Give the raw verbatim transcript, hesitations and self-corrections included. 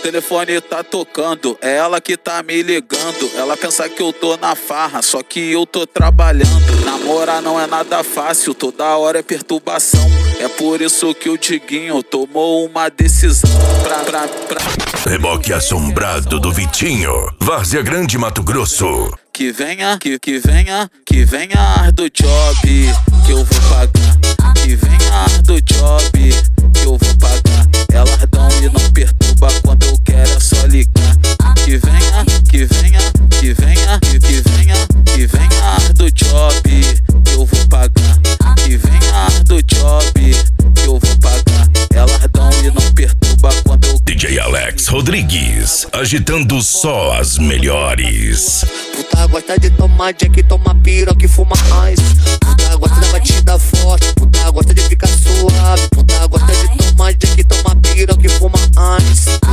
telefone tá tocando, é ela que tá me ligando. Ela pensa que eu tô na farra, só que eu tô trabalhando. Namorar não é nada fácil, toda hora é perturbação. É por isso que o Diguinho tomou uma decisão pra, pra, pra... Reboque assombrado do Vitinho, Várzea Grande, Mato Grosso. Que venha, que, que venha, que venha ar do job, que eu vou pagar. Que venha ar do job, que eu vou pagar. Elas dão e não perturba, quando eu quero é só ligar. Que venha, que venha, que venha, que, que venha, que venha ar do job, que eu vou pagar. Que venha ar do job, que eu vou pagar. Elas dão e não perturba, quando eu... D J Alex Rodrigues, agitando só as melhores. Puta gosta de tomar jack, toma piroca e fuma ice. Puta gosta da batida forte, puta gosta de ficar suave. Puta gosta de tomar jack, toma piroca e fuma ice.